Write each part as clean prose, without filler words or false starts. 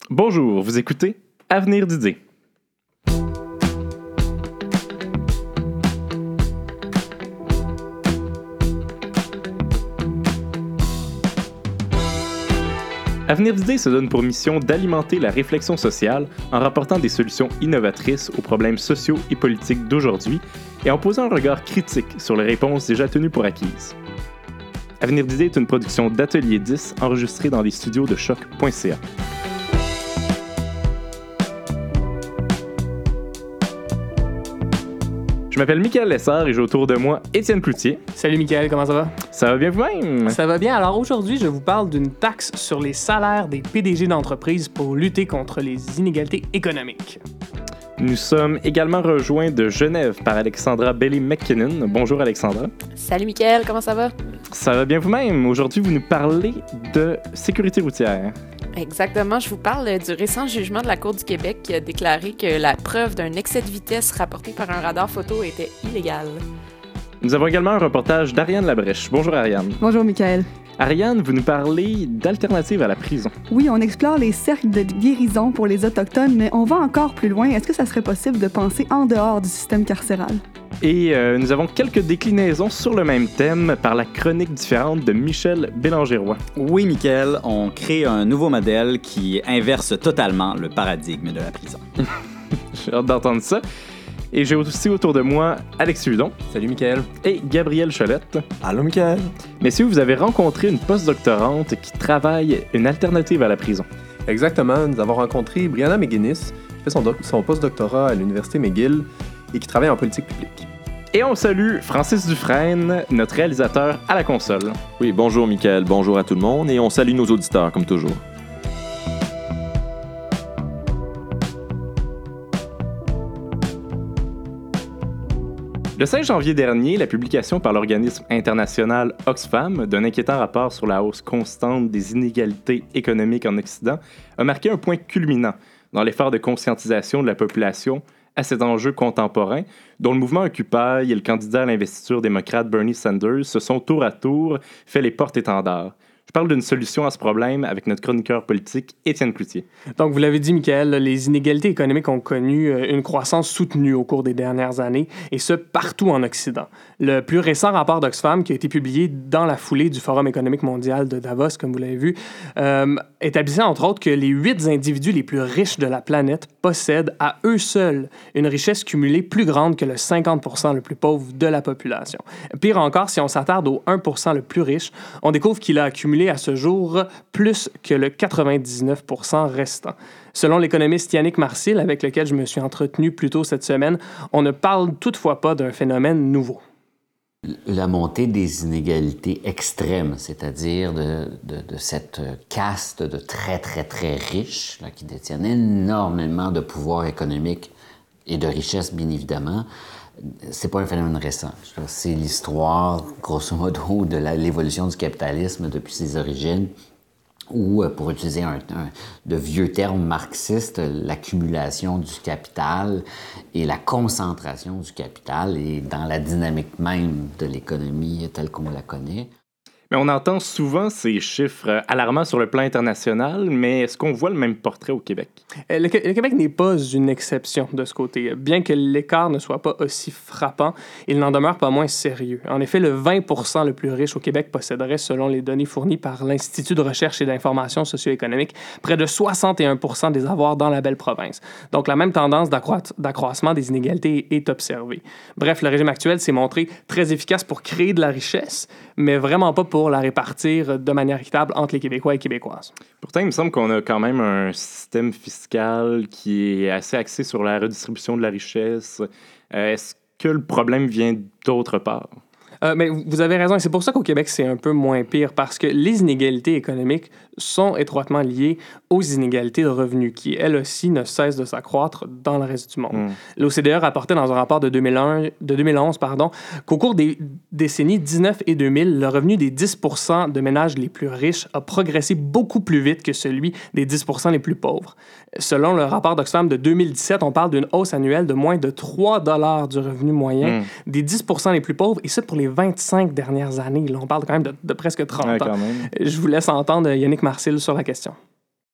Bonjour, vous écoutez Avenir d'idées. Avenir d'idées se donne pour mission d'alimenter la réflexion sociale en rapportant des solutions innovatrices aux problèmes sociaux et politiques d'aujourd'hui et en posant un regard critique sur les réponses déjà tenues pour acquises. Avenir d'idées est une production d'Atelier 10 enregistrée dans les studios de choc.ca. Je m'appelle Michael Lessard et j'ai autour de moi Étienne Cloutier. Salut Michael, comment ça va? Ça va bien vous-même? Ça va bien. Alors aujourd'hui, je vous parle d'une taxe sur les salaires des PDG d'entreprises pour lutter contre les inégalités économiques. Nous sommes également rejoints de Genève par Alexandra Bailey-McKinnon. Bonjour Alexandra. Salut Michael, comment ça va? Ça va bien vous-même. Aujourd'hui, vous nous parlez de sécurité routière. Exactement, je vous parle du récent jugement de la Cour du Québec qui a déclaré que la preuve d'un excès de vitesse rapporté par un radar photo était illégale. Nous avons également un reportage d'Ariane Labrèche. Bonjour Ariane. Bonjour Michael. Ariane, vous nous parlez d'alternatives à la prison. Oui, on explore les cercles de guérison pour les Autochtones, mais on va encore plus loin. Est-ce que ça serait possible de penser en dehors du système carcéral? Et nous avons quelques déclinaisons sur le même thème par la chronique différente de Michel Bélanger-Roy. Oui, Michael, on crée un nouveau modèle qui inverse totalement le paradigme de la prison. J'ai hâte d'entendre ça. Et j'ai aussi autour de moi Alex Hudon. Salut Michael. Et Gabriel Cholette. Allô Michael. Messieurs, vous avez rencontré une postdoctorante qui travaille une alternative à la prison. Exactement, nous avons rencontré Brianna McGuinness, qui fait son postdoctorat à l'Université McGill et qui travaille en politique publique. Et on salue Francis Dufresne, notre réalisateur à la console. Oui, bonjour Michael, bonjour à tout le monde et on salue nos auditeurs comme toujours. Le 5 janvier dernier, la publication par l'organisme international Oxfam d'un inquiétant rapport sur la hausse constante des inégalités économiques en Occident a marqué un point culminant dans l'effort de conscientisation de la population à cet enjeu contemporain, dont le mouvement Occupy et le candidat à l'investiture démocrate Bernie Sanders se sont tour à tour fait les porte-étendards. Je parle d'une solution à ce problème avec notre chroniqueur politique, Étienne Cloutier. Donc, vous l'avez dit, Michael, les inégalités économiques ont connu une croissance soutenue au cours des dernières années, et ce, partout en Occident. Le plus récent rapport d'Oxfam, qui a été publié dans la foulée du Forum économique mondial de Davos, comme vous l'avez vu, établissait entre autres que les 8 individus les plus riches de la planète possèdent à eux seuls une richesse cumulée plus grande que le 50% le plus pauvre de la population. Pire encore, si on s'attarde au 1% le plus riche, on découvre qu'il a accumulé à ce jour plus que le 99% restant. Selon l'économiste Yannick Marcil, avec lequel je me suis entretenu plus tôt cette semaine, on ne parle toutefois pas d'un phénomène nouveau. La montée des inégalités extrêmes, c'est-à-dire de cette caste de très, très, très riches là, qui détiennent énormément de pouvoir économique et de richesse, bien évidemment, c'est pas un phénomène récent. C'est l'histoire, grosso modo, de l'évolution du capitalisme depuis ses origines, ou, pour utiliser de vieux termes marxistes, l'accumulation du capital et la concentration du capital et dans la dynamique même de l'économie telle qu'on la connaît. Mais on entend souvent ces chiffres alarmants sur le plan international, mais est-ce qu'on voit le même portrait au Québec? Le Québec n'est pas une exception de ce côté. Bien que l'écart ne soit pas aussi frappant, il n'en demeure pas moins sérieux. En effet, le 20% le plus riche au Québec posséderait, selon les données fournies par l'Institut de recherche et d'information socio-économique, près de 61% des avoirs dans la belle province. Donc, la même tendance d'accroissement des inégalités est observée. Bref, le régime actuel s'est montré très efficace pour créer de la richesse, mais vraiment pas pour la répartir de manière équitable entre les Québécois et Québécoises. Pourtant, il me semble qu'on a quand même un système fiscal qui est assez axé sur la redistribution de la richesse. Est-ce que le problème vient d'autre part? Mais vous avez raison, et c'est pour ça qu'au Québec, c'est un peu moins pire, parce que les inégalités économiques sont étroitement liées aux inégalités de revenus, qui, elles aussi, ne cessent de s'accroître dans le reste du monde. L'OCDE rapportait dans un rapport de 2011 qu'au cours des décennies 19 et 2000, le revenu des 10% de ménages les plus riches a progressé beaucoup plus vite que celui des 10% les plus pauvres. Selon le rapport d'Oxfam de 2017, on parle d'une hausse annuelle de moins de 3 $ du revenu moyen des 10% les plus pauvres, et ça pour les 25 dernières années. Là, on parle quand même de presque 30 ans. Je vous laisse entendre Yannick Marcil sur la question.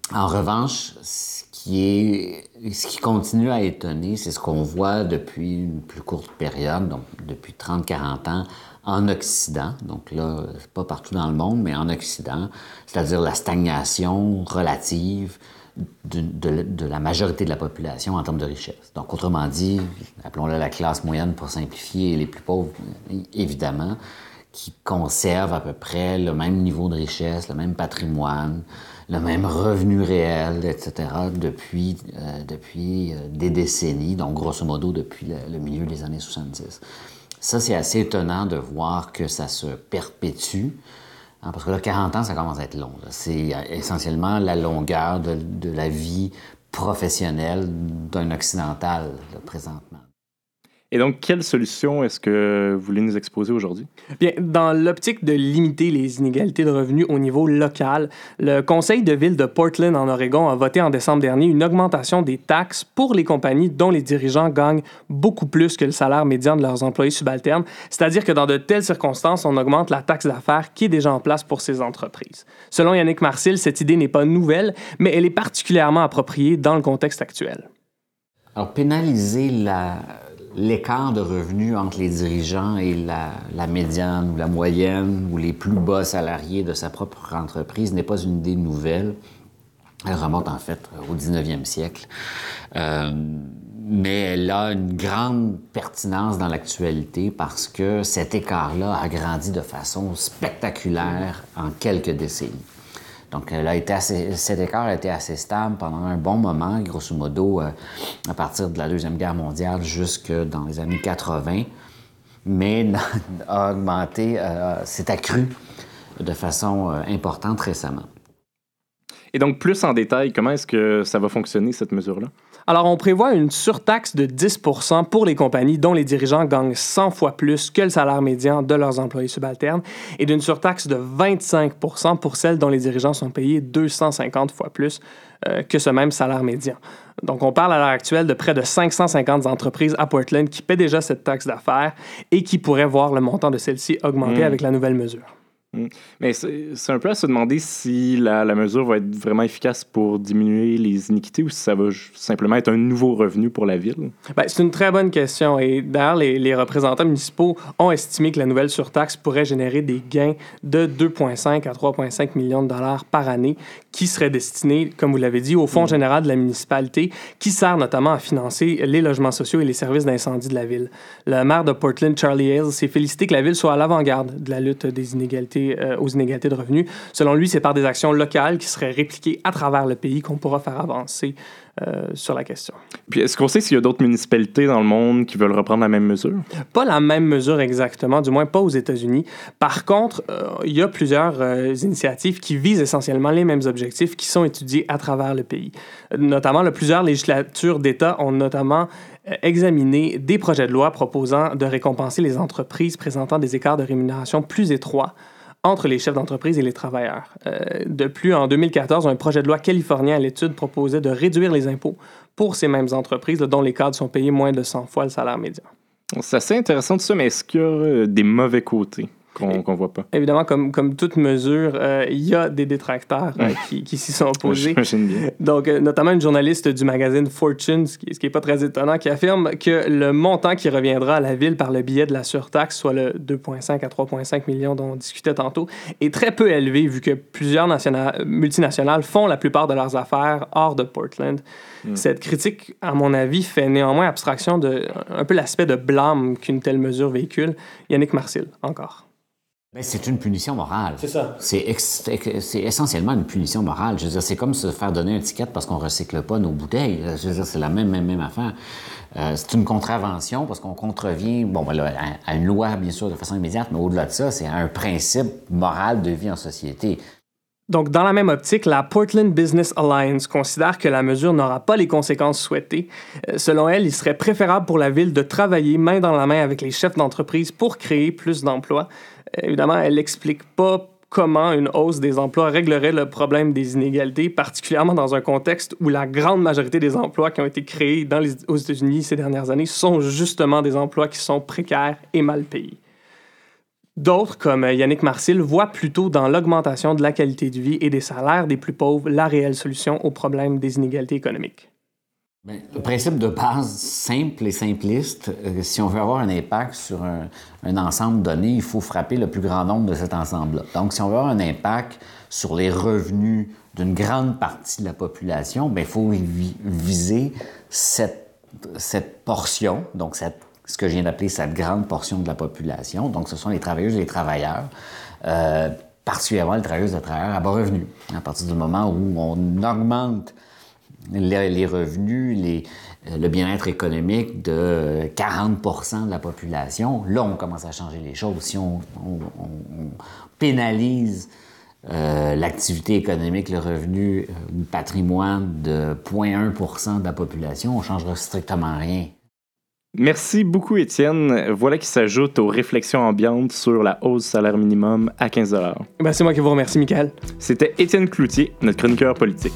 En revanche, ce qui continue à étonner, c'est ce qu'on voit depuis une plus courte période, donc depuis 30-40 ans, en Occident. Donc là, c'est pas partout dans le monde, mais en Occident, c'est-à-dire la stagnation relative de la majorité de la population en termes de richesse. Donc, autrement dit, appelons-le la classe moyenne pour simplifier, et les plus pauvres, évidemment, qui conservent à peu près le même niveau de richesse, le même patrimoine, le même revenu réel, etc., depuis des décennies, donc grosso modo depuis le milieu des années 70. Ça, c'est assez étonnant de voir que ça se perpétue, hein, parce que là, 40 ans, ça commence à être long. Là. C'est essentiellement la longueur de la vie professionnelle d'un occidental, là, présentement. Et donc, quelle solution est-ce que vous voulez nous exposer aujourd'hui? Bien, dans l'optique de limiter les inégalités de revenus au niveau local, le Conseil de ville de Portland, en Oregon, a voté en décembre dernier une augmentation des taxes pour les compagnies dont les dirigeants gagnent beaucoup plus que le salaire médian de leurs employés subalternes. C'est-à-dire que dans de telles circonstances, on augmente la taxe d'affaires qui est déjà en place pour ces entreprises. Selon Yannick Marcil, cette idée n'est pas nouvelle, mais elle est particulièrement appropriée dans le contexte actuel. Alors, pénaliser l'écart de revenus entre les dirigeants et la médiane ou la moyenne ou les plus bas salariés de sa propre entreprise n'est pas une idée nouvelle. Elle remonte en fait au 19e siècle. Mais elle a une grande pertinence dans l'actualité parce que cet écart-là a grandi de façon spectaculaire en quelques décennies. Donc, cet écart a été assez stable pendant un bon moment, grosso modo, à partir de la Deuxième Guerre mondiale jusque dans les années 80, mais a augmenté, s'est accru de façon importante récemment. Et donc, plus en détail, comment est-ce que ça va fonctionner, cette mesure-là? Alors, on prévoit une surtaxe de 10 % pour les compagnies dont les dirigeants gagnent 100 fois plus que le salaire médian de leurs employés subalternes et d'une surtaxe de 25 % pour celles dont les dirigeants sont payés 250 fois plus que ce même salaire médian. Donc, on parle à l'heure actuelle de près de 550 entreprises à Portland qui paient déjà cette taxe d'affaires et qui pourraient voir le montant de celle-ci augmenter avec la nouvelle mesure. Mais c'est un peu à se demander si la mesure va être vraiment efficace pour diminuer les iniquités ou si ça va simplement être un nouveau revenu pour la ville. Bien, c'est une très bonne question. Et d'ailleurs, les représentants municipaux ont estimé que la nouvelle surtaxe pourrait générer des gains de 2,5 à 3,5 millions de dollars par année qui seraient destinés, comme vous l'avez dit, au Fonds général de la municipalité qui sert notamment à financer les logements sociaux et les services d'incendie de la ville. Le maire de Portland, Charlie Hales, s'est félicité que la ville soit à l'avant-garde de la lutte aux inégalités de revenus. Selon lui, c'est par des actions locales qui seraient répliquées à travers le pays qu'on pourra faire avancer sur la question. Puis est-ce qu'on sait s'il y a d'autres municipalités dans le monde qui veulent reprendre la même mesure? Pas la même mesure exactement, du moins pas aux États-Unis. Par contre, il y a plusieurs initiatives qui visent essentiellement les mêmes objectifs qui sont étudiés à travers le pays. Notamment, plusieurs législatures d'État ont notamment examiné des projets de loi proposant de récompenser les entreprises présentant des écarts de rémunération plus étroits entre les chefs d'entreprise et les travailleurs. De plus, en 2014, un projet de loi californien à l'étude proposait de réduire les impôts pour ces mêmes entreprises dont les cadres sont payés moins de 100 fois le salaire médian. C'est assez intéressant tout ça, mais est-ce qu'il y a des mauvais côtés qu'on voit pas? Évidemment, comme toute mesure, il y a des détracteurs qui s'y sont opposés. J'imagine bien. Donc, notamment une journaliste du magazine Fortune, ce qui n'est pas très étonnant, qui affirme que le montant qui reviendra à la ville par le biais de la surtaxe, soit le 2,5 à 3,5 millions dont on discutait tantôt, est très peu élevé vu que plusieurs multinationales font la plupart de leurs affaires hors de Portland. Cette critique, à mon avis, fait néanmoins abstraction de un peu l'aspect de blâme qu'une telle mesure véhicule. Yannick Marcil, encore. Bien, c'est une punition morale. C'est ça. C'est essentiellement une punition morale. Je veux dire, c'est comme se faire donner un ticket parce qu'on ne recycle pas nos bouteilles. Je veux dire, c'est la même affaire. C'est une contravention parce qu'on contrevient à une loi, bien sûr, de façon immédiate, mais au-delà de ça, c'est un principe moral de vie en société. Donc, dans la même optique, la Portland Business Alliance considère que la mesure n'aura pas les conséquences souhaitées. Selon elle, il serait préférable pour la ville de travailler main dans la main avec les chefs d'entreprise pour créer plus d'emplois. Évidemment, elle n'explique pas comment une hausse des emplois réglerait le problème des inégalités, particulièrement dans un contexte où la grande majorité des emplois qui ont été créés aux États-Unis ces dernières années sont justement des emplois qui sont précaires et mal payés. D'autres, comme Yannick Marcil, voient plutôt dans l'augmentation de la qualité de vie et des salaires des plus pauvres la réelle solution au problème des inégalités économiques. Bien, le principe de base, simple et simpliste, si on veut avoir un impact sur un ensemble donné, il faut frapper le plus grand nombre de cet ensemble-là. Donc, si on veut avoir un impact sur les revenus d'une grande partie de la population, bien, il faut viser cette portion, donc ce que je viens d'appeler cette grande portion de la population. Donc, ce sont les travailleuses et les travailleurs, particulièrement les travailleuses et les travailleurs à bas revenus. À partir du moment où on augmente les revenus, le bien-être économique de 40 % de la population, là, on commence à changer les choses. Si on pénalise l'activité économique, le revenu, le patrimoine de 0,1 % de la population, on ne changera strictement rien. Merci beaucoup, Étienne. Voilà qui s'ajoute aux réflexions ambiantes sur la hausse du salaire minimum à 15 $. Ben, c'est moi qui vous remercie, Michael. C'était Étienne Cloutier, notre chroniqueur politique.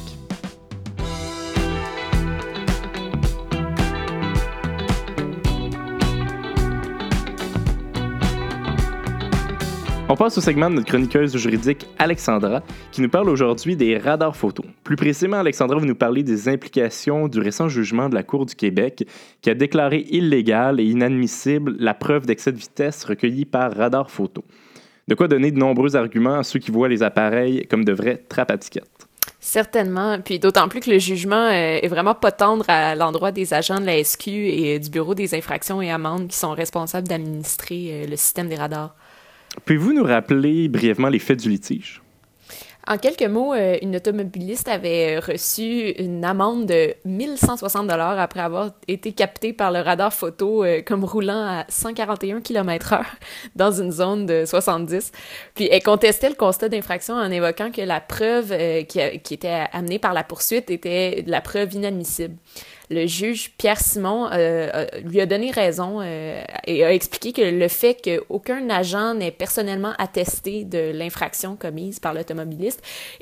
On passe au segment de notre chroniqueuse juridique Alexandra, qui nous parle aujourd'hui des radars photos. Plus précisément, Alexandra va nous parler des implications du récent jugement de la Cour du Québec qui a déclaré illégale et inadmissible la preuve d'excès de vitesse recueillie par radar photo. De quoi donner de nombreux arguments à ceux qui voient les appareils comme de vraies trappes à tickets. Certainement, puis d'autant plus que le jugement est vraiment pas tendre à l'endroit des agents de la SQ et du Bureau des infractions et amendes qui sont responsables d'administrer le système des radars. Pouvez-vous nous rappeler brièvement les faits du litige? En quelques mots, une automobiliste avait reçu une amende de 1 160 $ après avoir été captée par le radar photo comme roulant à 141 km/h dans une zone de 70. Puis elle contestait le constat d'infraction en évoquant que la preuve qui était amenée par la poursuite était de la preuve inadmissible. Le juge Pierre Simon lui a donné raison et a expliqué que le fait qu'aucun agent n'ait personnellement attesté de l'infraction commise par l'automobiliste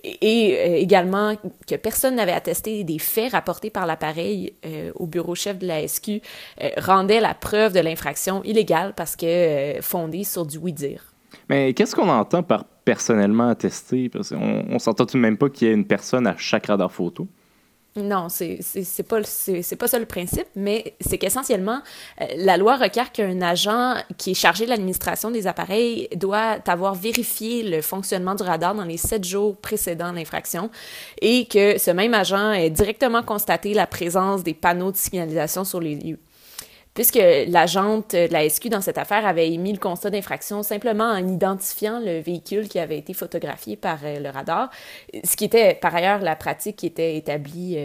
et également que personne n'avait attesté des faits rapportés par l'appareil au bureau chef de la SQ rendait la preuve de l'infraction illégale parce que fondée sur du oui-dire. Mais qu'est-ce qu'on entend par personnellement attesté? Parce qu'on s'entend tout de même pas qu'il y ait une personne à chaque radar photo. Non, c'est pas ça le principe, mais c'est qu'essentiellement, la loi requiert qu'un agent qui est chargé de l'administration des appareils doit avoir vérifié le fonctionnement du radar dans les 7 jours précédant l'infraction et que ce même agent ait directement constaté la présence des panneaux de signalisation sur les lieux. Puisque l'agente de la SQ dans cette affaire avait émis le constat d'infraction simplement en identifiant le véhicule qui avait été photographié par le radar, ce qui était par ailleurs la pratique qui était établie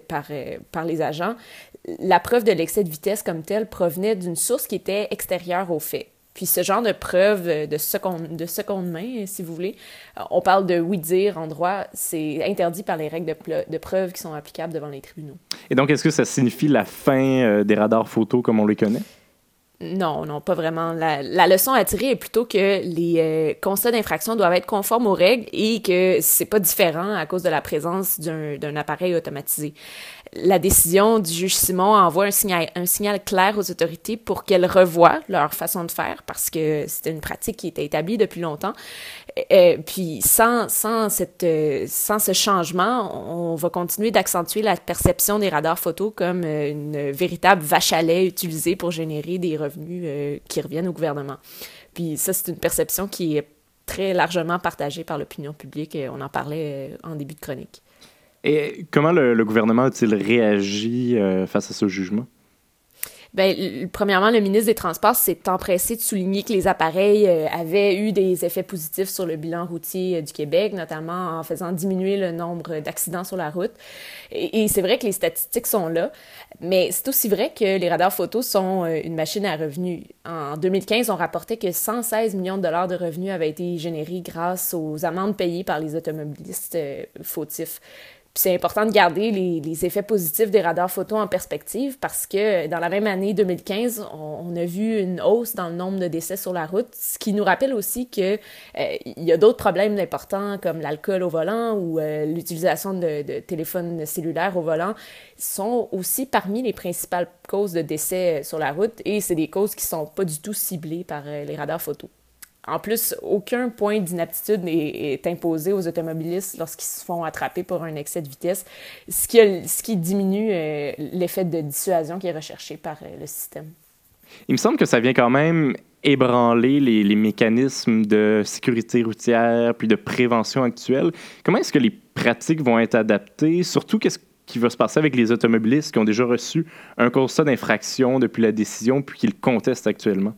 par les agents, la preuve de l'excès de vitesse comme telle provenait d'une source qui était extérieure aux faits. Puis ce genre de preuve de seconde main, si vous voulez, on parle de oui-dire en droit, c'est interdit par les règles de preuve qui sont applicables devant les tribunaux. Et donc, est-ce que ça signifie la fin des radars photos comme on les connaît? Non, pas vraiment. La leçon à tirer est plutôt que les constats d'infraction doivent être conformes aux règles et que c'est pas différent à cause de la présence d'un appareil automatisé. La décision du juge Simon envoie un signal clair aux autorités pour qu'elles revoient leur façon de faire parce que c'était une pratique qui était établie depuis longtemps. Puis sans ce changement, on va continuer d'accentuer la perception des radars photos comme une véritable vache à lait utilisée pour générer des revenus qui reviennent au gouvernement. Puis ça, c'est une perception qui est très largement partagée par l'opinion publique. On en parlait en début de chronique. Et comment le gouvernement a-t-il réagi face à ce jugement? Bien, premièrement, le ministre des Transports s'est empressé de souligner que les appareils avaient eu des effets positifs sur le bilan routier du Québec, notamment en faisant diminuer le nombre d'accidents sur la route. Et c'est vrai que les statistiques sont là, mais c'est aussi vrai que les radars photos sont une machine à revenus. En 2015, on rapportait que 116 millions de dollars de revenus avaient été générés grâce aux amendes payées par les automobilistes fautifs. Puis c'est important de garder les effets positifs des radars photos en perspective parce que dans la même année 2015, on a vu une hausse dans le nombre de décès sur la route, ce qui nous rappelle aussi qu'il y a d'autres problèmes importants comme l'alcool au volant ou l'utilisation de téléphones cellulaires au volant sont aussi parmi les principales causes de décès sur la route et c'est des causes qui ne sont pas du tout ciblées par les radars photos. En plus, aucun point d'inaptitude est imposé aux automobilistes lorsqu'ils se font attraper pour un excès de vitesse, ce qui diminue l'effet de dissuasion qui est recherché par le système. Il me semble que ça vient quand même ébranler les mécanismes de sécurité routière puis de prévention actuels. Comment est-ce que les pratiques vont être adaptées? Surtout, qu'est-ce qui va se passer avec les automobilistes qui ont déjà reçu un constat d'infraction depuis la décision puis qui le contestent actuellement?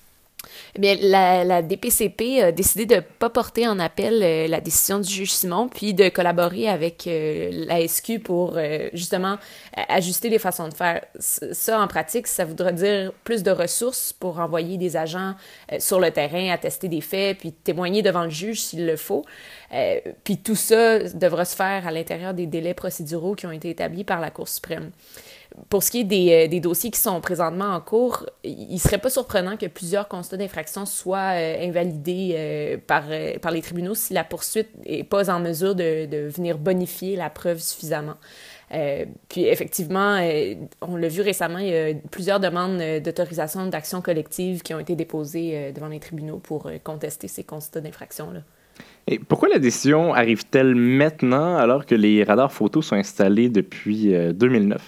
Eh bien, la DPCP a décidé de ne pas porter en appel la décision du juge Simon, puis de collaborer avec la SQ pour justement ajuster les façons de faire. Ça, en pratique, ça voudra dire plus de ressources pour envoyer des agents sur le terrain, attester des faits, puis témoigner devant le juge s'il le faut. Puis tout ça devra se faire à l'intérieur des délais procéduraux qui ont été établis par la Cour suprême. Pour ce qui est des dossiers qui sont présentement en cours, il ne serait pas surprenant que plusieurs constats d'infraction soient invalidés par les tribunaux si la poursuite n'est pas en mesure de venir bonifier la preuve suffisamment. Puis effectivement, on l'a vu récemment, il y a plusieurs demandes d'autorisation d'action collective qui ont été déposées devant les tribunaux pour contester ces constats d'infraction-là. Et pourquoi la décision arrive-t-elle maintenant alors que les radars photos sont installés depuis 2009?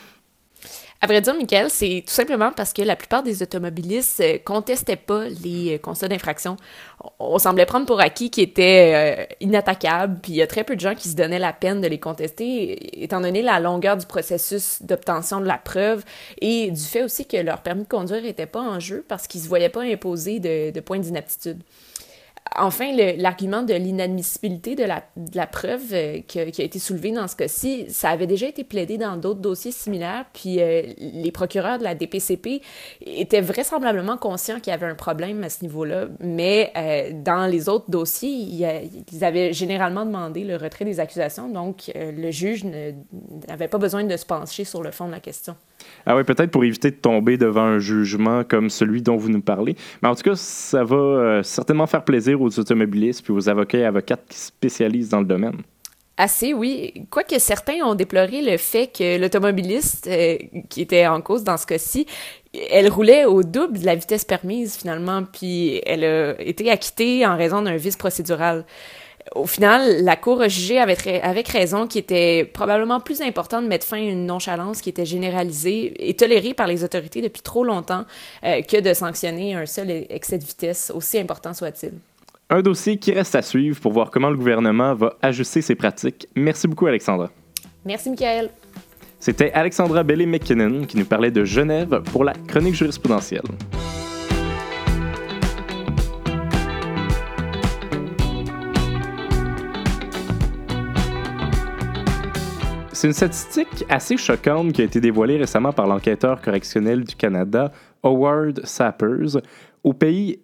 À vrai dire, Michael, c'est tout simplement parce que la plupart des automobilistes contestaient pas les constats d'infraction. On semblait prendre pour acquis qu'ils étaient inattaquables, puis il y a très peu de gens qui se donnaient la peine de les contester, étant donné la longueur du processus d'obtention de la preuve et du fait aussi que leur permis de conduire n'était pas en jeu parce qu'ils ne se voyaient pas imposer de points d'inaptitude. Enfin, l'argument de l'inadmissibilité de la preuve qui a été soulevée dans ce cas-ci, ça avait déjà été plaidé dans d'autres dossiers similaires, puis les procureurs de la DPCP étaient vraisemblablement conscients qu'il y avait un problème à ce niveau-là, mais dans les autres dossiers, ils avaient généralement demandé le retrait des accusations, donc le juge n'avait pas besoin de se pencher sur le fond de la question. Ah oui, peut-être pour éviter de tomber devant un jugement comme celui dont vous nous parlez. Mais en tout cas, ça va certainement faire plaisir aux automobilistes puis aux avocats et avocates qui se spécialisent dans le domaine. Assez, oui. Quoique certains ont déploré le fait que l'automobiliste qui était en cause dans ce cas-ci, elle roulait au double de la vitesse permise finalement, puis elle a été acquittée en raison d'un vice procédural. Au final, la Cour a jugé avec raison qu'il était probablement plus important de mettre fin à une nonchalance qui était généralisée et tolérée par les autorités depuis trop longtemps que de sanctionner un seul excès de vitesse, aussi important soit-il. Un dossier qui reste à suivre pour voir comment le gouvernement va ajuster ses pratiques. Merci beaucoup, Alexandra. Merci, Michael. C'était Alexandra Bellé-McKinnon qui nous parlait de Genève pour la chronique jurisprudentielle. C'est une statistique assez choquante qui a été dévoilée récemment par l'enquêteur correctionnel du Canada, Howard Sappers. Au pays,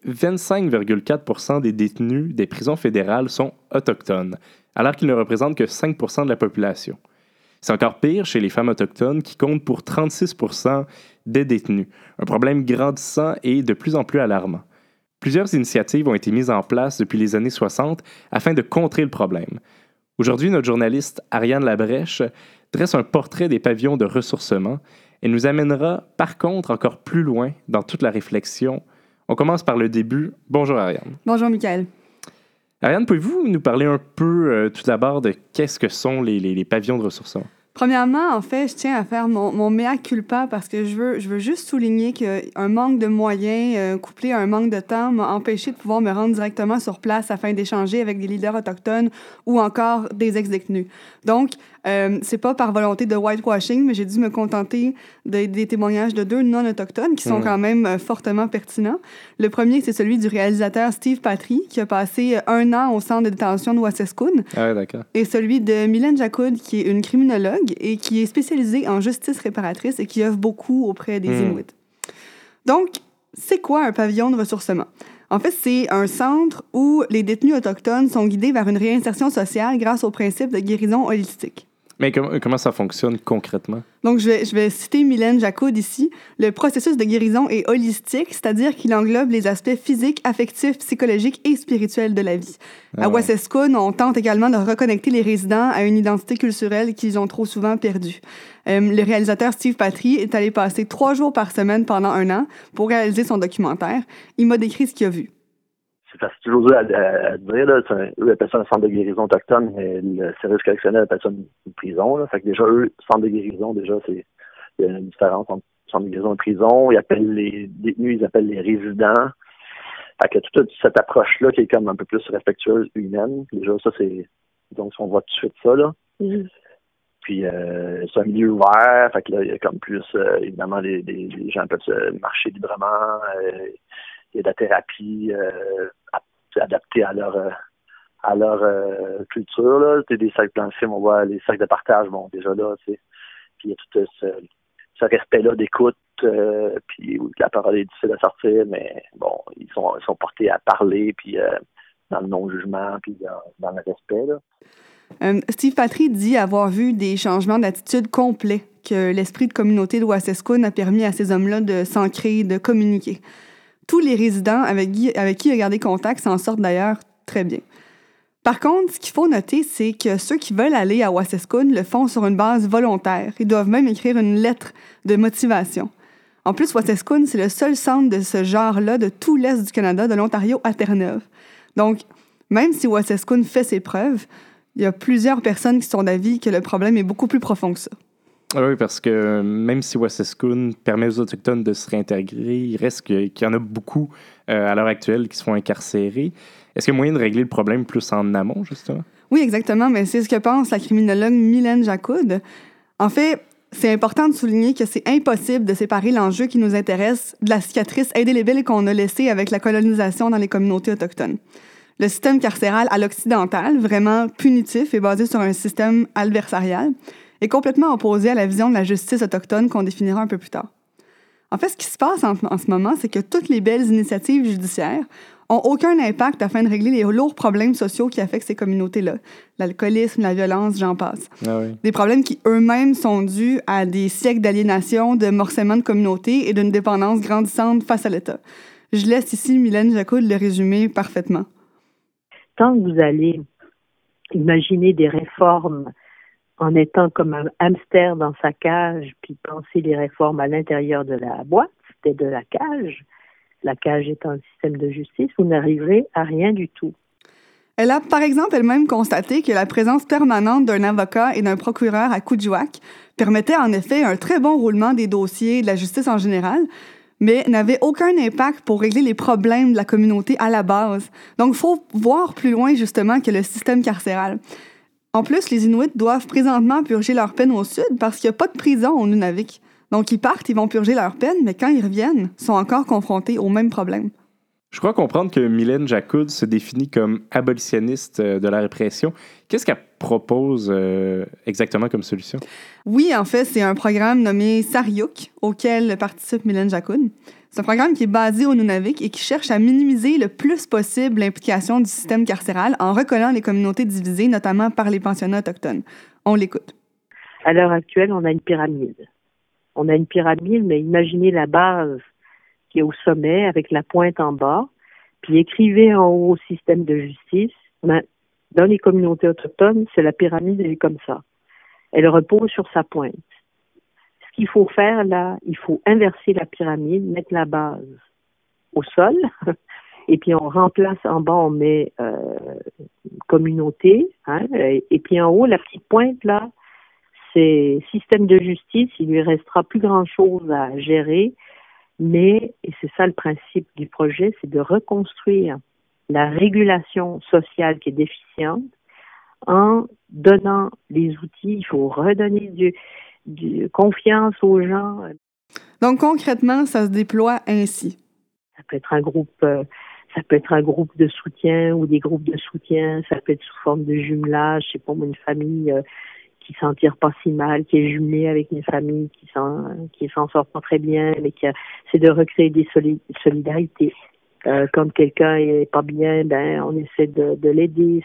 25,4% des détenus des prisons fédérales sont autochtones, alors qu'ils ne représentent que 5% de la population. C'est encore pire chez les femmes autochtones qui comptent pour 36% des détenus, un problème grandissant et de plus en plus alarmant. Plusieurs initiatives ont été mises en place depuis les années 60 afin de contrer le problème. Aujourd'hui, notre journaliste Ariane Labrèche dresse un portrait des pavillons de ressourcement et nous amènera par contre encore plus loin dans toute la réflexion. On commence par le début. Bonjour Ariane. Bonjour Michael. Ariane, pouvez-vous nous parler un peu tout d'abord de qu'est-ce que sont les pavillons de ressourcement? Premièrement, en fait, je tiens à faire mon mea culpa parce que je veux juste souligner qu'un manque de moyens couplé à un manque de temps m'a empêché de pouvoir me rendre directement sur place afin d'échanger avec des leaders autochtones ou encore des ex-détenus. Donc, c'est pas par volonté de whitewashing, mais j'ai dû me contenter des témoignages de 2 non-autochtones qui sont quand même fortement pertinents. Le premier, c'est celui du réalisateur Steve Patry, qui a passé 1 an au centre de détention de Waseskoon. Ah ouais, d'accord. Et celui de Mylène Jacoud, qui est une criminologue et qui est spécialisée en justice réparatrice et qui œuvre beaucoup auprès des Inuits. Donc, c'est quoi un pavillon de ressourcement? En fait, c'est un centre où les détenus autochtones sont guidés vers une réinsertion sociale grâce au principe de guérison holistique. Mais comment ça fonctionne concrètement? Donc, je vais citer Mylène Jacoud ici. Le processus de guérison est holistique, c'est-à-dire qu'il englobe les aspects physiques, affectifs, psychologiques et spirituels de la vie. À Waseskoon, on tente également de reconnecter les résidents à une identité culturelle qu'ils ont trop souvent perdue. Le réalisateur Steve Patry est allé passer 3 jours par semaine pendant 1 an pour réaliser son documentaire. Il m'a décrit ce qu'il a vu. c'est toujours dur à dire, là. Eux appellent ça un centre de guérison autochtone, mais le service correctionnel appelle ça une prison, là. Fait que déjà, eux, centre de guérison, déjà, il y a une différence entre centre de guérison et prison. Ils appellent les détenus, ils appellent les résidents. Fait que toute cette approche-là qui est comme un peu plus respectueuse, humaine. Déjà, ça, donc, on voit tout de suite ça, là. Puis, c'est un milieu ouvert. Fait que là, il y a comme plus, évidemment, les gens peuvent marcher librement. Il y a de la thérapie adaptée à leur culture, là. Des sacs blanchimes, on voit les sacs de partage, bon, déjà là, tu sais. Puis il y a tout ce respect-là d'écoute, puis la parole est difficile à sortir, mais bon, ils sont portés à parler, puis dans le non-jugement, puis dans le respect, là. Steve Patry dit avoir vu des changements d'attitude complets, que l'esprit de communauté de Wacescoon a permis à ces hommes-là de s'ancrer, de communiquer. Tous les résidents avec qui il a gardé contact s'en sortent d'ailleurs très bien. Par contre, ce qu'il faut noter, c'est que ceux qui veulent aller à Wacescoon le font sur une base volontaire. Ils doivent même écrire une lettre de motivation. En plus, Wacescoon, c'est le seul centre de ce genre-là de tout l'Est du Canada, de l'Ontario à Terre-Neuve. Donc, même si Wacescoon fait ses preuves, il y a plusieurs personnes qui sont d'avis que le problème est beaucoup plus profond que ça. Oui, parce que même si Wacescoon permet aux Autochtones de se réintégrer, il reste qu'il y en a beaucoup à l'heure actuelle qui se font incarcérer. Est-ce qu'il y a moyen de régler le problème plus en amont, justement? Oui, exactement, mais c'est ce que pense la criminologue Mylène Jacoud. En fait, c'est important de souligner que c'est impossible de séparer l'enjeu qui nous intéresse de la cicatrice indélébile qu'on a laissée avec la colonisation dans les communautés autochtones. Le système carcéral à l'occidental, vraiment punitif et basé sur un système adversarial, est complètement opposé à la vision de la justice autochtone qu'on définira un peu plus tard. En fait, ce qui se passe en ce moment, c'est que toutes les belles initiatives judiciaires ont aucun impact afin de régler les lourds problèmes sociaux qui affectent ces communautés-là. L'alcoolisme, la violence, j'en passe. Ah oui. Des problèmes qui eux-mêmes sont dus à des siècles d'aliénation, de morcellement de communautés et d'une dépendance grandissante face à l'État. Je laisse ici Mylène Jacoud le résumer parfaitement. Tant que vous allez imaginer des réformes en étant comme un hamster dans sa cage, puis penser les réformes à l'intérieur de la boîte, de la cage étant un système de justice, vous n'arriverez à rien du tout. Elle a, par exemple, elle-même constaté que la présence permanente d'un avocat et d'un procureur à Kuujjuaq permettait en effet un très bon roulement des dossiers de la justice en général, mais n'avait aucun impact pour régler les problèmes de la communauté à la base. Donc, il faut voir plus loin, justement, que le système carcéral. En plus, les Inuits doivent présentement purger leur peine au sud parce qu'il n'y a pas de prison au Nunavik. Donc, ils partent, ils vont purger leur peine, mais quand ils reviennent, ils sont encore confrontés aux mêmes problèmes. Je crois comprendre que Mylène Jacoud se définit comme abolitionniste de la répression. Qu'est-ce qu'elle propose exactement comme solution? Oui, en fait, c'est un programme nommé Sariouk, auquel participe Mylène Jacoud. C'est un programme qui est basé au Nunavik et qui cherche à minimiser le plus possible l'implication du système carcéral en recollant les communautés divisées, notamment par les pensionnats autochtones. On l'écoute. À l'heure actuelle, on a une pyramide. Mais imaginez la base qui est au sommet avec la pointe en bas, puis écrivez en haut système de justice. Dans les communautés autochtones, c'est la pyramide, elle est comme ça. Elle repose sur sa pointe. Ce qu'il faut faire là, il faut inverser la pyramide, mettre la base au sol, et puis on remplace en bas, on met communauté, et puis en haut, la petite pointe là, c'est système de justice, il lui restera plus grand-chose à gérer, mais, et c'est ça le principe du projet, c'est de reconstruire la régulation sociale qui est déficiente en donnant les outils. Il faut redonner du confiance aux gens. Donc, concrètement, ça se déploie ainsi. Ça peut être un groupe de soutien ou des groupes de soutien. Ça peut être sous forme de jumelage. Je sais pas, une famille qui s'en tire pas si mal, qui est jumelée avec une famille qui s'en sort pas très bien, mais c'est de recréer des solidarités. Comme quelqu'un est pas bien, on essaie de l'aider.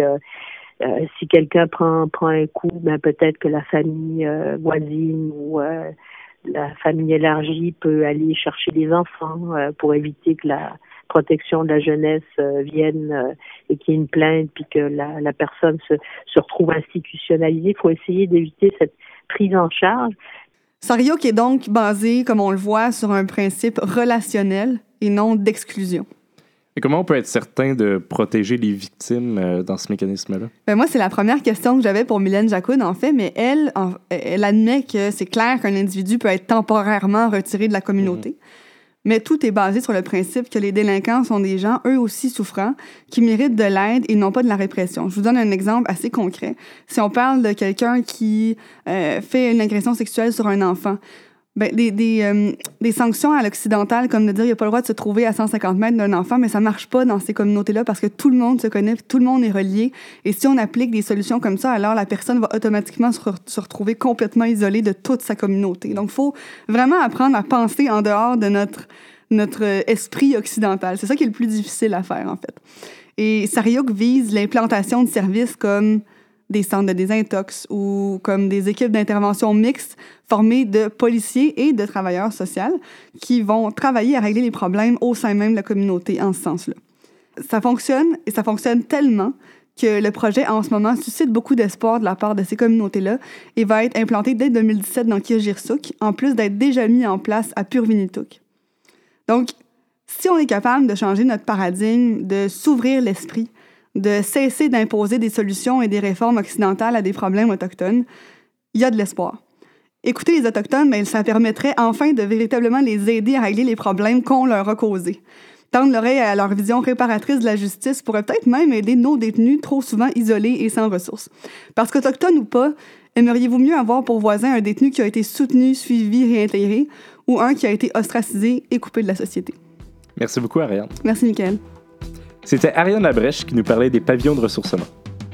Si quelqu'un prend un coup, peut-être que la famille voisine ou la famille élargie peut aller chercher des enfants pour éviter que la protection de la jeunesse vienne et qu'il y ait une plainte puis que la personne se retrouve institutionnalisée. Il faut essayer d'éviter cette prise en charge. Sariouk est donc basé, comme on le voit, sur un principe relationnel et non d'exclusion. Et comment on peut être certain de protéger les victimes dans ce mécanisme-là? Ben moi, c'est la première question que j'avais pour Mylène Jacoud, en fait, mais elle admet que c'est clair qu'un individu peut être temporairement retiré de la communauté. Mais tout est basé sur le principe que les délinquants sont des gens, eux aussi souffrants, qui méritent de l'aide et non pas de la répression. Je vous donne un exemple assez concret. Si on parle de quelqu'un qui fait une agression sexuelle sur un enfant, ben, des sanctions à l'occidental, comme de dire qu'il n'y a pas le droit de se trouver à 150 mètres d'un enfant, mais ça ne marche pas dans ces communautés-là parce que tout le monde se connaît, tout le monde est relié. Et si on applique des solutions comme ça, alors la personne va automatiquement se retrouver complètement isolée de toute sa communauté. Donc, il faut vraiment apprendre à penser en dehors de notre esprit occidental. C'est ça qui est le plus difficile à faire, en fait. Et Sariuk vise l'implantation de services comme des centres de désintox ou comme des équipes d'intervention mixtes formées de policiers et de travailleurs sociaux qui vont travailler à régler les problèmes au sein même de la communauté en ce sens-là. Ça fonctionne, et ça fonctionne tellement que le projet, en ce moment, suscite beaucoup d'espoir de la part de ces communautés-là et va être implanté dès 2017 dans Kirgirsuk, en plus d'être déjà mis en place à Purvinituk. Donc, si on est capable de changer notre paradigme, de s'ouvrir l'esprit, de cesser d'imposer des solutions et des réformes occidentales à des problèmes autochtones, il y a de l'espoir. Écouter les Autochtones, mais ça permettrait enfin de véritablement les aider à régler les problèmes qu'on leur a causés. Tendre l'oreille à leur vision réparatrice de la justice pourrait peut-être même aider nos détenus trop souvent isolés et sans ressources. Parce qu'Autochtones ou pas, aimeriez-vous mieux avoir pour voisin un détenu qui a été soutenu, suivi, réintégré, ou un qui a été ostracisé et coupé de la société? Merci beaucoup, Ariane. Merci, Mickaël. C'était Ariane Labrèche qui nous parlait des pavillons de ressourcement.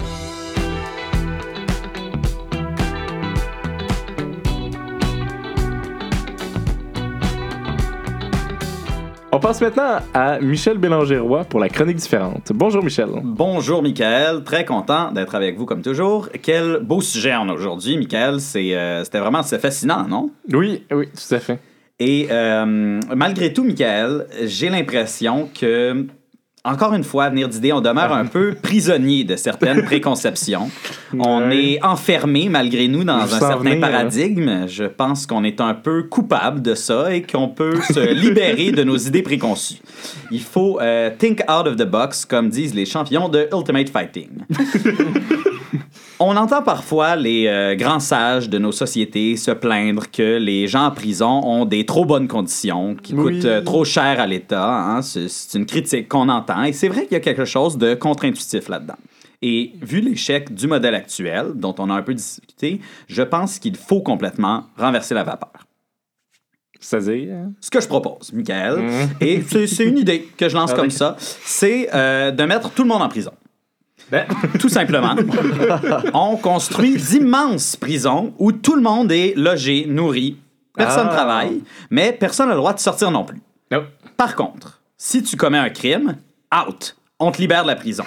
On passe maintenant à Michel Bélanger-Roy pour la chronique différente. Bonjour Michel. Bonjour Mickaël, très content d'être avec vous comme toujours. Quel beau sujet on a aujourd'hui, Mickaël. C'était vraiment fascinant, non? Oui, tout à fait. Et malgré tout, Mickaël, j'ai l'impression que, encore une fois, à venir d'idées, on demeure un peu prisonnier de certaines préconceptions. On est enfermé, malgré nous, dans un certain paradigme. Je pense qu'on est un peu coupable de ça et qu'on peut se libérer de nos idées préconçues. Il faut think out of the box, comme disent les champions de Ultimate Fighting. On entend parfois les grands sages de nos sociétés se plaindre que les gens en prison ont des trop bonnes conditions, qui coûtent trop cher à l'État. Hein? C'est une critique qu'on entend. Et c'est vrai qu'il y a quelque chose de contre-intuitif là-dedans. Et vu l'échec du modèle actuel, dont on a un peu discuté, je pense qu'il faut complètement renverser la vapeur. C'est-à-dire? Ce que je propose, Mickaël, et c'est une idée que je lance comme ça, c'est de mettre tout le monde en prison. Tout simplement, on construit d'immenses prisons où tout le monde est logé, nourri, personne ne travaille, mais personne n'a le droit de sortir non plus. Nope. Par contre, si tu commets un crime, out, on te libère de la prison.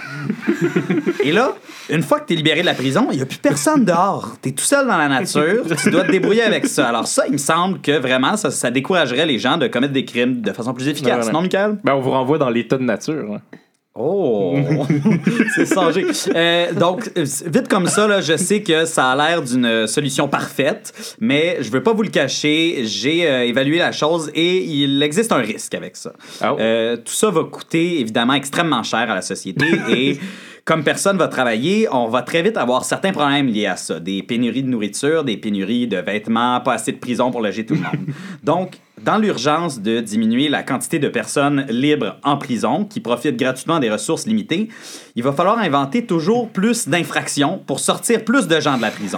Et là, une fois que tu es libéré de la prison, il n'y a plus personne dehors. Tu es tout seul dans la nature, tu dois te débrouiller avec ça. Alors ça, il me semble que vraiment, ça découragerait les gens de commettre des crimes de façon plus efficace. Non, Mickaël? On vous renvoie dans l'état de nature. Hein. Oh, c'est sangé. Donc, vite comme ça, là, je sais que ça a l'air d'une solution parfaite, mais je veux pas vous le cacher, j'ai évalué la chose et il existe un risque avec ça. Oh. Tout ça va coûter évidemment extrêmement cher à la société et comme personne va travailler, on va très vite avoir certains problèmes liés à ça. Des pénuries de nourriture, des pénuries de vêtements, pas assez de prison pour loger tout le monde. Donc, dans l'urgence de diminuer la quantité de personnes libres en prison qui profitent gratuitement des ressources limitées, il va falloir inventer toujours plus d'infractions pour sortir plus de gens de la prison.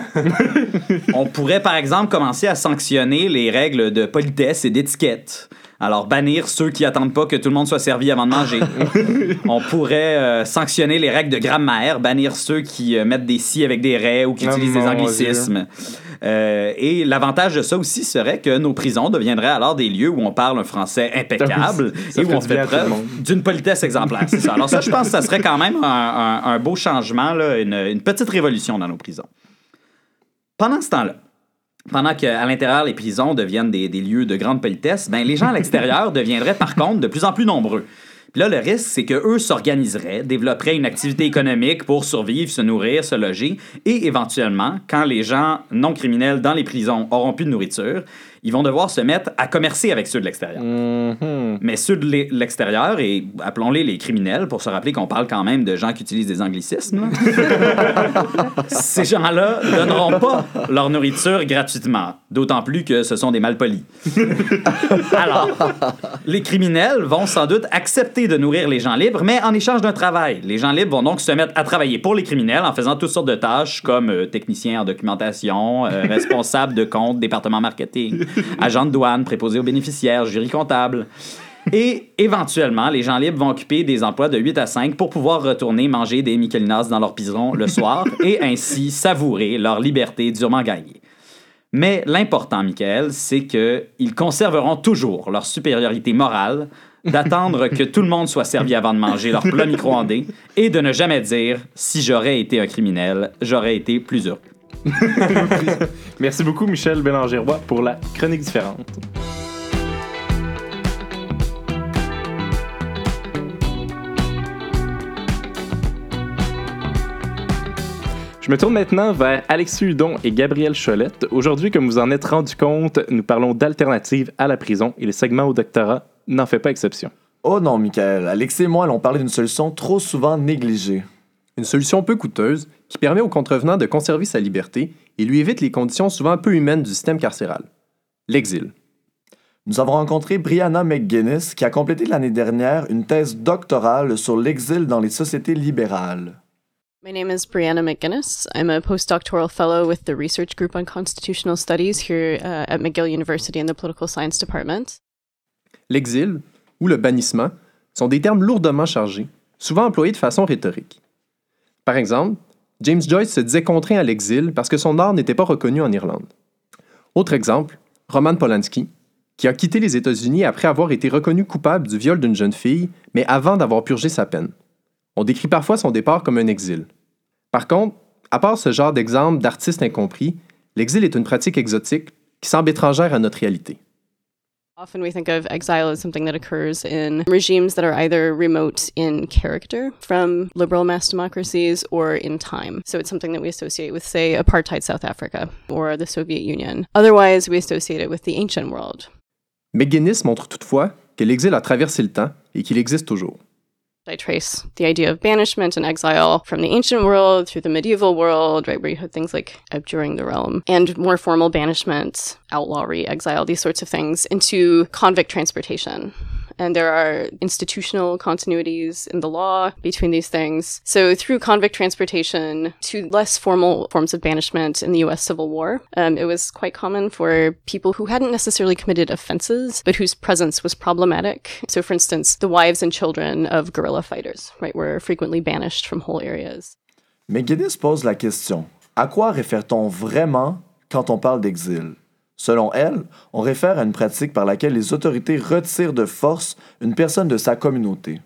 On pourrait, par exemple, commencer à sanctionner les règles de politesse et d'étiquette. Alors, bannir ceux qui attendent pas que tout le monde soit servi avant de manger. On pourrait sanctionner les règles de grammaire, bannir ceux qui mettent des si avec des raies ou qui utilisent des anglicismes. Et l'avantage de ça aussi serait que nos prisons deviendraient alors des lieux où on parle un français impeccable et où on fait preuve d'une politesse exemplaire. C'est ça. Alors ça, je pense que ça serait quand même un beau changement, là, une petite révolution dans nos prisons. Pendant ce temps-là, pendant qu'à l'intérieur, les prisons deviennent des lieux de grande politesse, ben, les gens à l'extérieur deviendraient par contre de plus en plus nombreux. Puis là, le risque, c'est qu'eux s'organiseraient, développeraient une activité économique pour survivre, se nourrir, se loger, et éventuellement, quand les gens non criminels dans les prisons auront plus de nourriture, ils vont devoir se mettre à commercer avec ceux de l'extérieur. Mais ceux de l'extérieur, et appelons-les les criminels, pour se rappeler qu'on parle quand même de gens qui utilisent des anglicismes, ces gens-là ne donneront pas leur nourriture gratuitement, d'autant plus que ce sont des malpolis. Alors, les criminels vont sans doute accepter de nourrir les gens libres, mais en échange d'un travail. Les gens libres vont donc se mettre à travailler pour les criminels en faisant toutes sortes de tâches comme technicien en documentation, responsable de compte, département marketing, agent de douane, préposé aux bénéficiaires, jury comptable. Et éventuellement, les gens libres vont occuper des emplois de 8 à 5 pour pouvoir retourner manger des Michelinas dans leur prison le soir et ainsi savourer leur liberté durement gagnée. Mais l'important, Michael, c'est qu'ils conserveront toujours leur supériorité morale d'attendre que tout le monde soit servi avant de manger leur plat micro-ondé et de ne jamais dire « si j'aurais été un criminel, j'aurais été plus heureux ». Merci beaucoup, Michel Bélanger-Roy, pour la chronique différente. Je me tourne maintenant vers Alexis Hudon et Gabriel Cholette. Aujourd'hui, comme vous en êtes rendu compte, nous parlons d'alternatives à la prison et le segment au doctorat n'en fait pas exception. Oh non, Michael. Alexis et moi allons parler d'une solution trop souvent négligée. Une solution peu coûteuse qui permet au contrevenant de conserver sa liberté et lui évite les conditions souvent peu humaines du système carcéral. L'exil. Nous avons rencontré Brianna McGuinness qui a complété l'année dernière une thèse doctorale sur l'exil dans les sociétés libérales. My name is Brianna McGuinness. I'm a postdoctoral fellow with the Research Group on Constitutional Studies here at McGill University in the Political Science Department. L'exil, ou le bannissement, sont des termes lourdement chargés, souvent employés de façon rhétorique. Par exemple, James Joyce se disait contraint à l'exil parce que son art n'était pas reconnu en Irlande. Autre exemple, Roman Polanski, qui a quitté les États-Unis après avoir été reconnu coupable du viol d'une jeune fille, mais avant d'avoir purgé sa peine. On décrit parfois son départ comme un exil. Par contre, à part ce genre d'exemple d'artistes incompris, l'exil est une pratique exotique qui semble étrangère à notre réalité. Often we think of exile as something that occurs in regimes that are either remote in character from liberal mass democracies or in time. So it's something that we associate with, say, apartheid South Africa or the Soviet Union. Otherwise, we associate it with the ancient world. McGuinness montre toutefois que l'exil a traversé le temps et qu'il existe toujours. I trace the idea of banishment and exile from the ancient world through the medieval world, right, where you had things like abjuring the realm, and more formal banishment, outlawry, exile, these sorts of things, into convict transportation. And there are institutional continuities in the law between these things. So through convict transportation to less formal forms of banishment in the U.S. Civil War, it was quite common for people who hadn't necessarily committed offenses, but whose presence was problematic. So for instance, the wives and children of guerrilla fighters, right, were frequently banished from whole areas. McGuinness pose la question, à quoi réfère-t-on vraiment quand on parle d'exil? Selon elle, on réfère à une pratique par laquelle les autorités retirent de force une personne de sa communauté.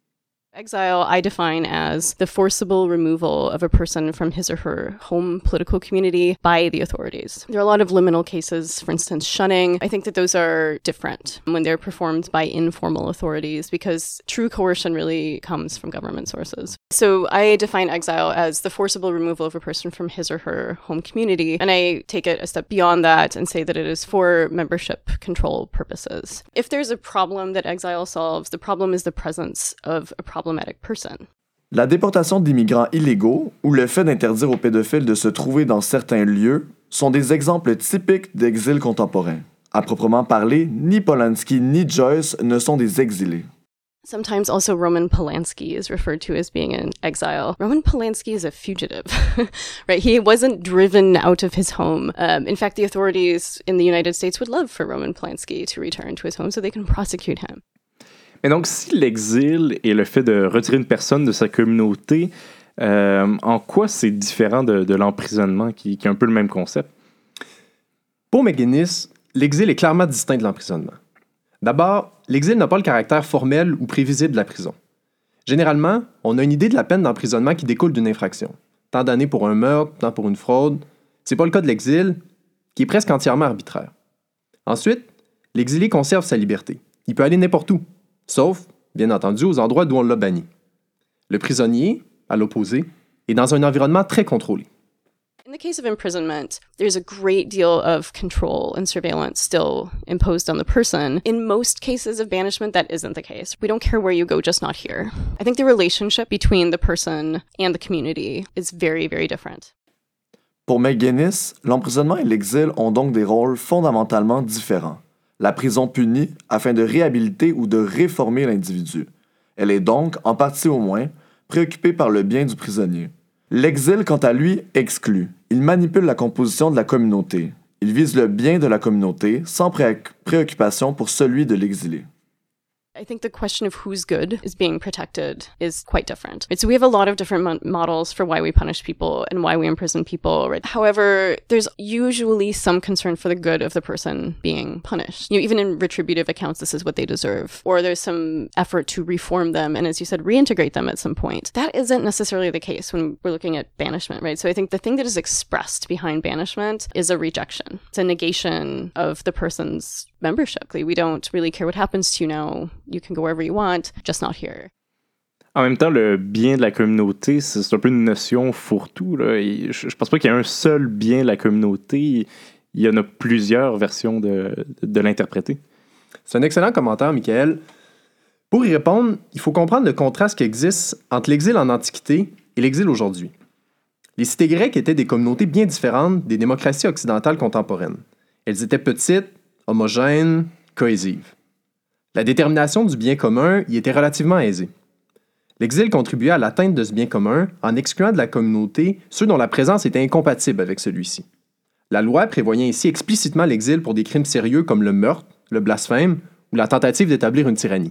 Exile, I define as the forcible removal of a person from his or her home political community by the authorities. There are a lot of liminal cases, for instance, shunning. I think that those are different when they're performed by informal authorities because true coercion really comes from government sources. So I define exile as the forcible removal of a person from his or her home community, and I take it a step beyond that and say that it is for membership control purposes. If there's a problem that exile solves, the problem is the presence of a problematic person. La déportation d'immigrants illégaux ou le fait d'interdire aux pédophiles de se trouver dans certains lieux sont des exemples typiques d'exil contemporain. À proprement parler, ni Polanski ni Joyce ne sont des exilés. Sometimes also Roman Polanski is referred to as being in exile. Roman Polanski is a fugitive, right? He wasn't driven out of his home. In fact, the authorities in the United States would love for Roman Polanski to return to his home so they can prosecute him. Mais donc, si l'exil est le fait de retirer une personne de sa communauté, en quoi c'est différent de l'emprisonnement, qui est un peu le même concept? Pour McGuinness, l'exil est clairement distinct de l'emprisonnement. D'abord, l'exil n'a pas le caractère formel ou prévisible de la prison. Généralement, on a une idée de la peine d'emprisonnement qui découle d'une infraction. Tant d'années pour un meurtre, tant pour une fraude. C'est pas le cas de l'exil, qui est presque entièrement arbitraire. Ensuite, l'exilé conserve sa liberté. Il peut aller n'importe où, sauf bien entendu, aux endroits d'où on l'a banni. Le prisonnier, à l'opposé, est dans un environnement très contrôlé. In the case of imprisonment, there's a great deal of control and surveillance still imposed on the person. In most cases of banishment, that isn't the case. We don't care where you go, just not here. I think the relationship between the person and the community is very, very different. Pour McGuinness, l'emprisonnement et l'exil ont donc des rôles fondamentalement différents. La prison punit afin de réhabiliter ou de réformer l'individu. Elle est donc, en partie au moins, préoccupée par le bien du prisonnier. L'exil, quant à lui, exclut. Il manipule la composition de la communauté. Il vise le bien de la communauté sans préoccupation pour celui de l'exilé. I think the question of who's good is being protected is quite different. Right? So we have a lot of different models for why we punish people and why we imprison people. Right? However, there's usually some concern for the good of the person being punished. You know, even in retributive accounts, this is what they deserve. Or there's some effort to reform them and, as you said, reintegrate them at some point. That isn't necessarily the case when we're looking at banishment, right? So I think the thing that is expressed behind banishment is a rejection. It's a negation of the person's membership. Like, we don't really care what happens to you now. You can go wherever you want, just not here. En même temps, le bien de la communauté, c'est un peu une notion fourre-tout, là. Et je pense pas qu'il y ait un seul bien de la communauté. Il y en a plusieurs versions de l'interpréter. C'est un excellent commentaire, Michael. Pour y répondre, il faut comprendre le contraste qui existe entre l'exil en Antiquité et l'exil aujourd'hui. Les cités grecques étaient des communautés bien différentes des démocraties occidentales contemporaines. Elles étaient petites, homogènes, cohésives. La détermination du bien commun y était relativement aisée. L'exil contribuait à l'atteinte de ce bien commun en excluant de la communauté ceux dont la présence était incompatible avec celui-ci. La loi prévoyait ainsi explicitement l'exil pour des crimes sérieux comme le meurtre, le blasphème ou la tentative d'établir une tyrannie.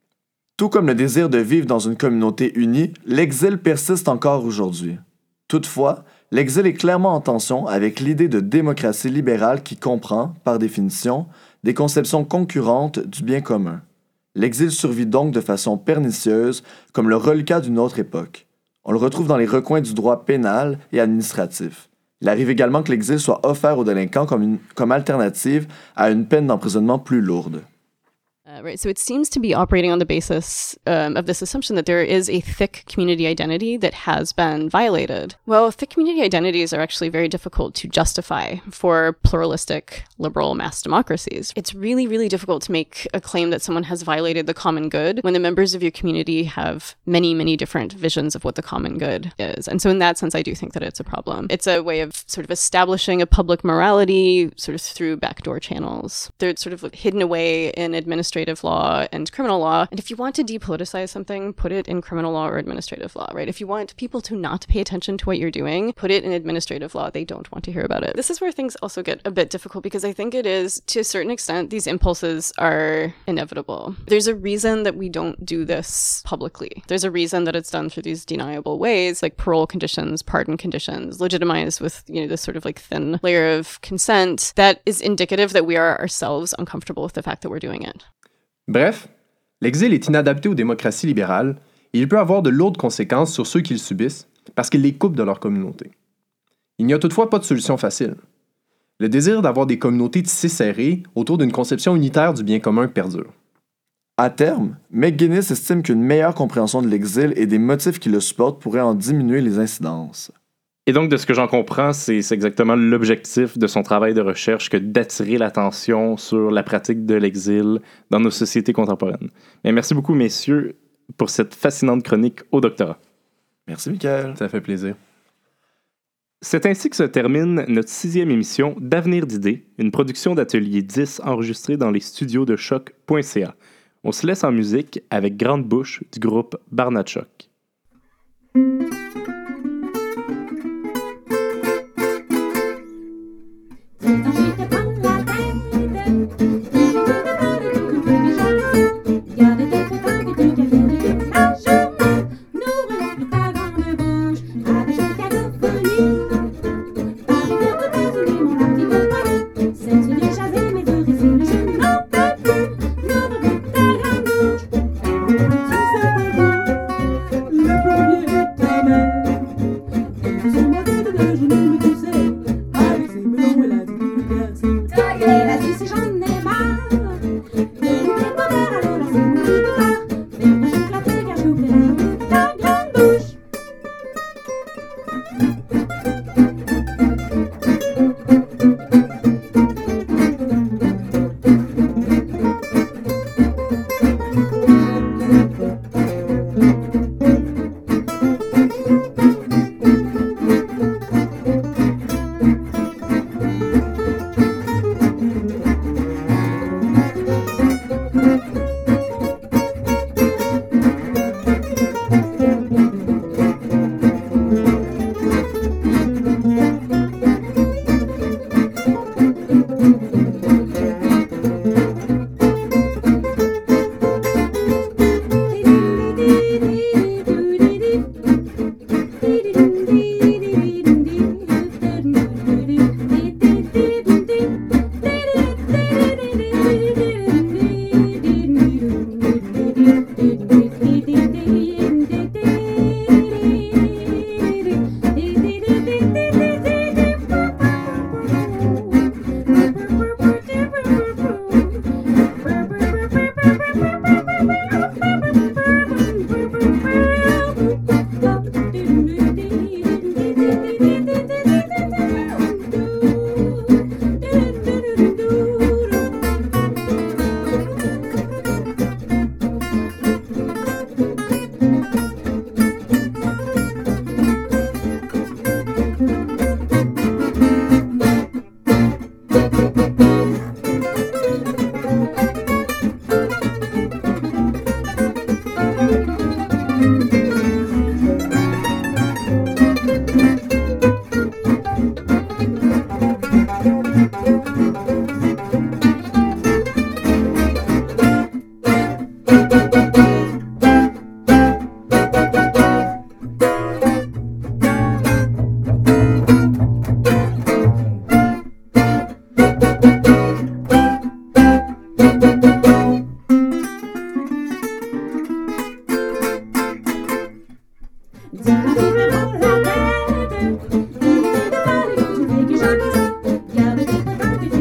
Tout comme le désir de vivre dans une communauté unie, l'exil persiste encore aujourd'hui. Toutefois, l'exil est clairement en tension avec l'idée de démocratie libérale qui comprend, par définition, des conceptions concurrentes du bien commun. L'exil survit donc de façon pernicieuse, comme le reliquat d'une autre époque. On le retrouve dans les recoins du droit pénal et administratif. Il arrive également que l'exil soit offert aux délinquants comme alternative à une peine d'emprisonnement plus lourde. Right, so it seems to be operating on the basis of this assumption that there is a thick community identity that has been violated. Well, thick community identities are actually very difficult to justify for pluralistic, liberal mass democracies. It's really, really difficult to make a claim that someone has violated the common good when the members of your community have many, many different visions of what the common good is. And so in that sense, I do think that it's a problem. It's a way of sort of establishing a public morality sort of through backdoor channels. They're sort of hidden away in administrative law and criminal law. And if you want to depoliticize something, put it in criminal law or administrative law, right? If you want people to not pay attention to what you're doing, put it in administrative law. They don't want to hear about it. This is where things also get a bit difficult because I think it is, to a certain extent, these impulses are inevitable. There's a reason that we don't do this publicly. There's a reason that it's done through these deniable ways, like parole conditions, pardon conditions, legitimized with, you know, this sort of like thin layer of consent that is indicative that we are ourselves uncomfortable with the fact that we're doing it. Bref, l'exil est inadapté aux démocraties libérales et il peut avoir de lourdes conséquences sur ceux qui le subissent parce qu'il les coupe de leur communauté. Il n'y a toutefois pas de solution facile. Le désir d'avoir des communautés tissées serrées autour d'une conception unitaire du bien commun perdure. À terme, McGuinness estime qu'une meilleure compréhension de l'exil et des motifs qui le supportent pourrait en diminuer les incidences. Et donc, de ce que j'en comprends, c'est exactement l'objectif de son travail de recherche que d'attirer l'attention sur la pratique de l'exil dans nos sociétés contemporaines. Mais merci beaucoup, messieurs, pour cette fascinante chronique au doctorat. Merci, Michael. Ça fait plaisir. C'est ainsi que se termine notre 6e émission d'Avenir d'idées, une production d'Atelier 10 enregistrée dans les studios de choc.ca. On se laisse en musique avec Grande Bouche du groupe Barnat Choc. Je n'ai mais tu sais, avec ses melons, elle a dit que le gaz.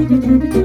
Bye.